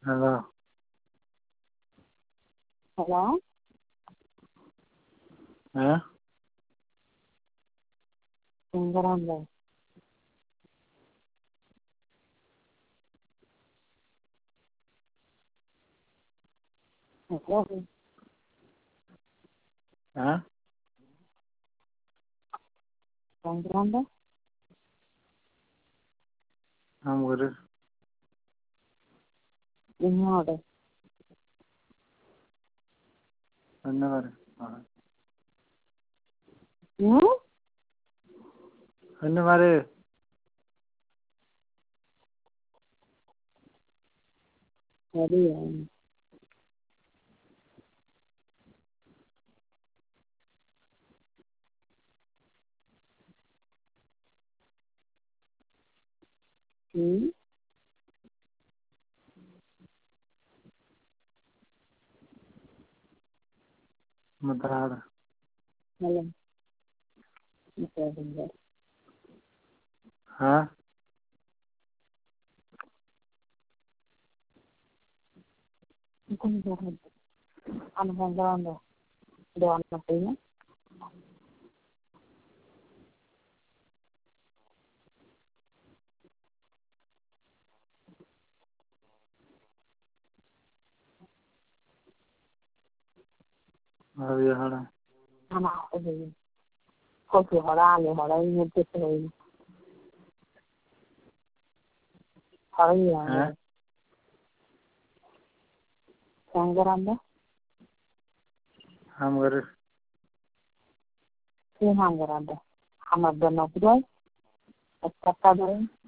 Hello. Hello? Yeah? Grande. Grande. Huh? Grande. I'm good. Ignore. Anywhere. Anywhere. Ready. Madrada. Hello. Okay. Huh? I'm grande. Doamna prima. Aviyahara. I'm out of the copy horale, horale, different. Huh? Horale. Grande. I'm good. Grande. I'm a donor. It's a